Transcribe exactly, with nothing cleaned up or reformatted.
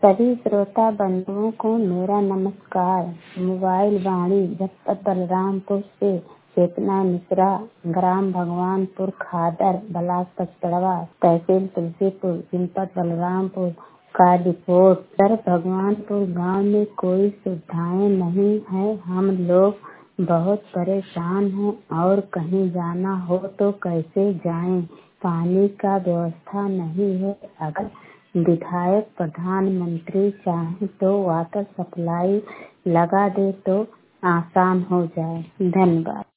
सभी श्रोता बंधुओं को मेरा नमस्कार। मोबाइल वाणी जनपद बलरामपुर से चेतना मिश्रा, ग्राम भगवानपुर खादर, ब्लॉक पचतड़वा, तहसील तुलसीपुर, जनपद बलरामपुर का रिपोर्ट। सर, भगवानपुर गांव में कोई सुविधाएं नहीं है। हम लोग बहुत परेशान हैं और कहीं जाना हो तो कैसे जाएं? पानी का व्यवस्था नहीं है। अगर विधायक प्रधानमंत्री चाहे तो वाटर सप्लाई लगा दे तो आसान हो जाए। धन्यवाद।